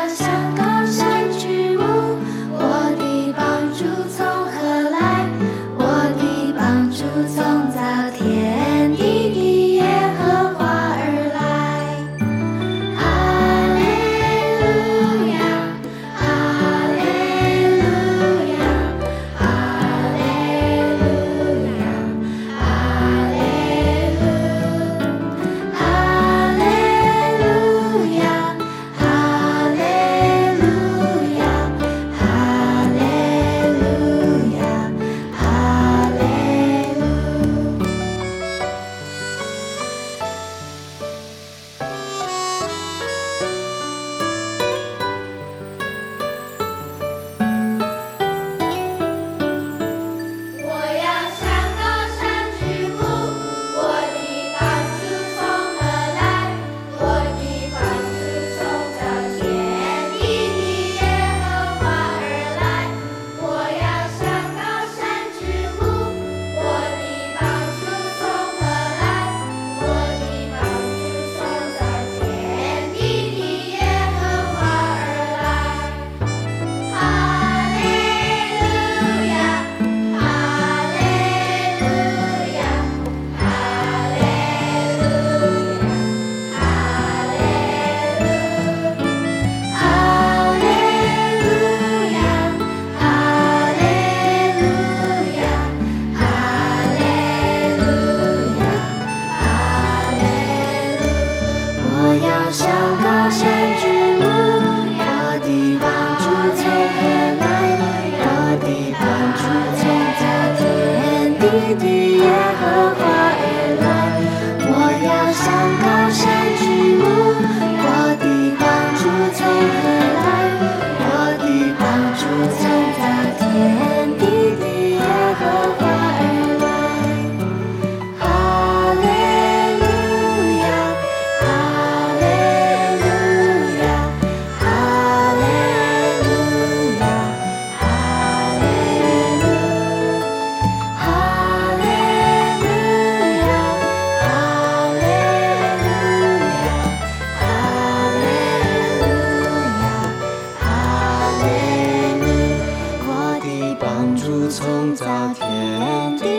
向高山举目，我的帮助从何来？我的帮助从造天地的耶和华而来。哈利路亚，哈利路亚，哈利路亚，哈利路，哈利路亚，哈利路亚，哈利路亚，哈利路。我要向高山举目，我的帮助从何来？我的帮助从造天地的耶和华而来。我要向高山举目，我的帮助从何来？我的帮助从造天地的耶和华而来。哈利路亚，哈利路亚，哈利路亚，哈利路，哈利路亚，哈利路亚，哈利路亚，哈利路。我要向高山举目，我的帮助从何来？我的帮助从造天地的耶和华而来。我要向高山举目，我的帮助从何来？我的帮助从造天地的耶和华而来。哈利路亚，哈利路亚，哈利路亚，哈利路，哈利路亚，哈利路亚，哈利路亚，哈利路。我的帮助从造天地